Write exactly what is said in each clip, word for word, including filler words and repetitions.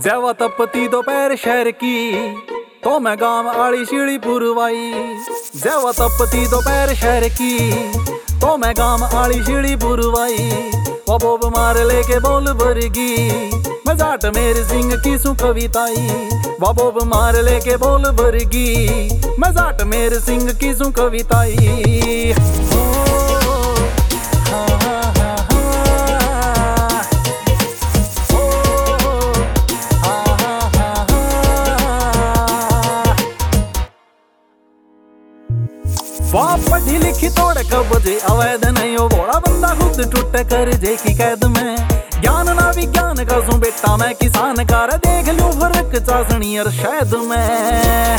जैवा तपती दोपहर शहर की तो मैं गांव आड़ी शीड़ी पुरवाई। जैवा तपती दोपहर शहर की तो मैं गांव आड़ी शीड़ी पुरवाई। वो बोब मार लेके बोल भरगी मैं जाट मेरे सिंह की सु कविताई। वो बोब मार लेके बोल भरगी मैं जाट मेरे सिंह की सु कविताई। वाह पढ़ी लिखी तोड़ कब जे अवैध नहीं हो बोला बंदा खुद टूट कर जे की कैद में। ज्ञान ना विज्ञान का सू बेटा मैं किसान का देख लूं फर्क चासनी और शायद मैं।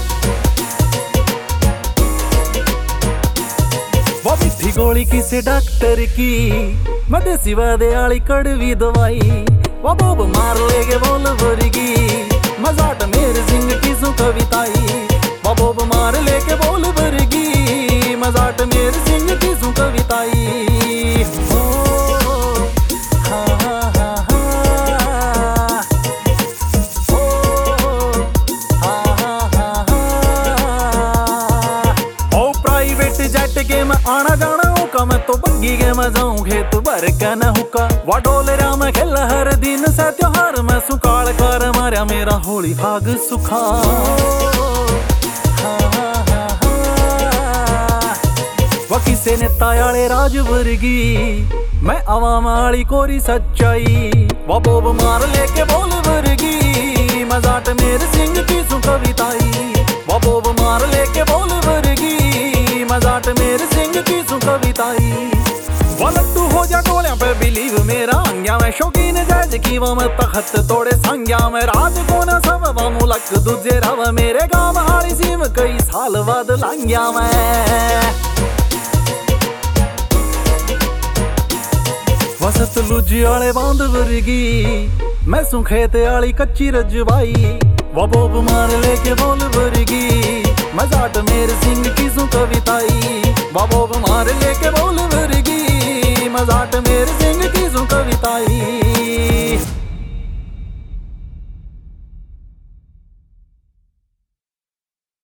वो मिठी गोली किसी डॉक्टर की मैं देसी वादे आली कड़वी दवाई। वो बोब मार लेके बोल भरगी मैं जाट मेरे सिंह की सू कविताई। वो बोब मार लेके बोल भरगी मैं जाट मेरे सिंह की सू कविताई। ओ प्राइवेट जेट के मैं आना जाना होका मैं तो बग्गी के मैं जाऊं खेत भर के न हुका। वा डोलरा में खेल हर दिन से त्योहार में सुकाल कर मारा मेरा होली भाग सुखा। वो किसे नेता आले राज वर्गी मैं अवाम आली कोरी सच्चाई। वो बोब मार लेके बोल वर्गी मैं जाट मेरे सिंह की सु कविताई। वो बोब मार लेके बोल वर्गी मैं जाट मेरे सिंह की सु कविताई। वो लट्टू हो जा टोलिया पे बिलीव मेरा अंग्या में शौकीन जज की वो मैं तखत तोड़े संज्ञा में राज को न सब वो मुलक दूजे रव मेरे गांव हारी सीम कई साल बाद लांग्या में। वसत लुजी आले बांध वर्गी मैं सु खेत आली कच्ची रजवाई। वो बोब मार लेके बोल वर्गी मैं जाट मेरे सिंह की सु कविताई। वो बोब मार लेके बोल